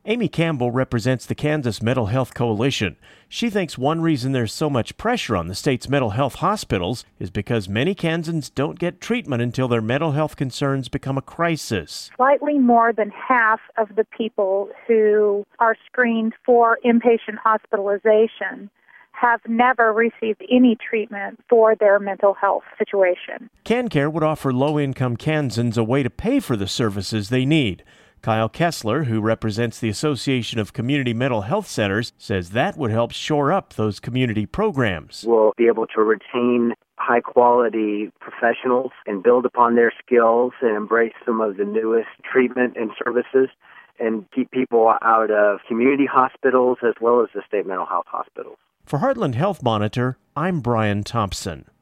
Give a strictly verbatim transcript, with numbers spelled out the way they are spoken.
Amy Campbell represents the Kansas Mental Health Coalition. She thinks one reason there's so much pressure on the state's mental health hospitals is because many Kansans don't get treatment until their mental health concerns become a crisis. Slightly more than half of the people who are screened for inpatient hospitalization have never received any treatment for their mental health situation. KanCare would offer low-income Kansans a way to pay for the services they need. Kyle Kessler, who represents the Association of Community Mental Health Centers, says that would help shore up those community programs. We'll be able to retain high-quality professionals and build upon their skills and embrace some of the newest treatment and services and keep people out of community hospitals as well as the state mental health hospitals. For Heartland Health Monitor, I'm Brian Thompson.